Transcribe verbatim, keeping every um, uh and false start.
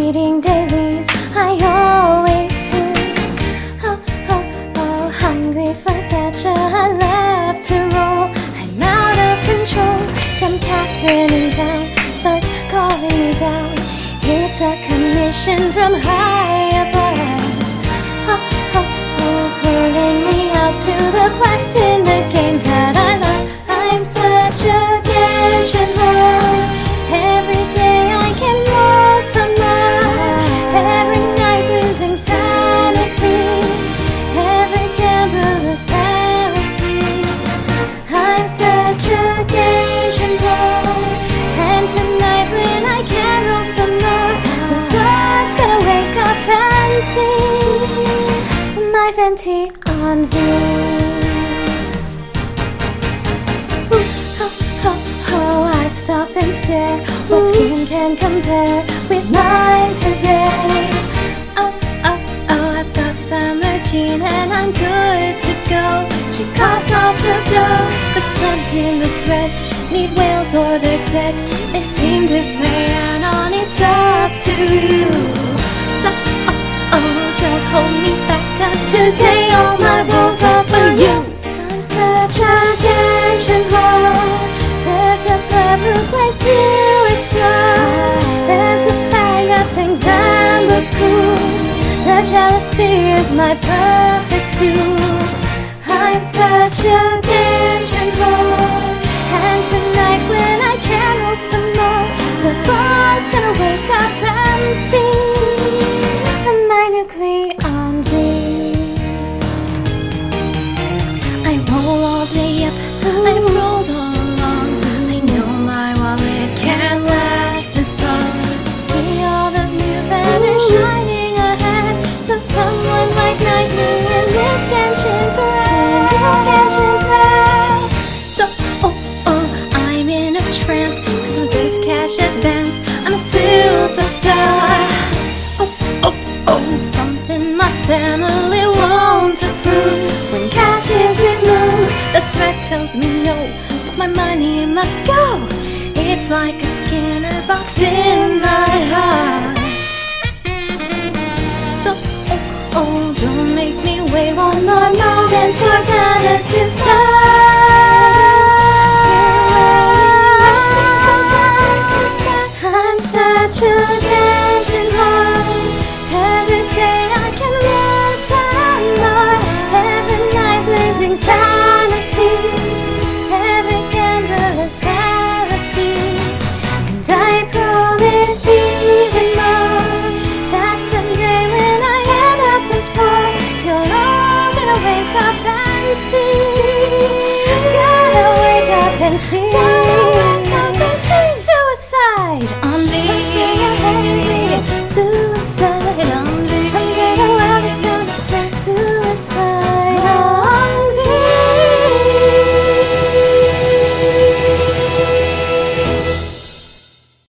reading dailies, I always do. Oh, oh, oh, hungry for gadget, I love to roll. I'm out of control. Some Catherine in town starts calling me down. It's a commission from high above. Oh, oh, oh, pulling me out to the quest in the game that I love. I'm such a gadget whore. Every day I can roll some more. Every night losing sanity. Every gambler's fallacy. I'm such a gadget whore. And tonight when I can roll some more, the God's gonna wake up and see my Fenty on view. I stop and stare. What skin can compare with mine today? Oh, oh, oh, I've got summer jean and I'm good to go. She costs lots of dough. The plugs in the thread need whales or they're dead. They seem to say, Anna, it's up to you. So, oh, oh, don't hold me back, 'cause today all my rolls are for you. I'm such a gadget whore. There's a perfect place to explore. There's a bag of things and the school. The jealousy is my perfect fuel. I'm such a gadget whore. And tonight when I can roll some more, the God's gonna wake up and see my nuclear on V. I roll all day up, I've rolled all someone like Nightly in this Genshin thread, this Genshin thread. So, oh, oh, I'm in a trance, 'cause with this cash advance, I'm a superstar. Oh, oh, oh, something my family won't approve. When cash is removed, the threat tells me no, but my money must go. It's like a Skinner box in my heart. Oh, don't make me wait one more moment for banners to start. I'm such a gadget whore. Every day I can learn some more. Every night losing sanity. Every gambler's fallacy. And I promise even more that someday when I you're all gonna wake up and see. Gotta wake up and see.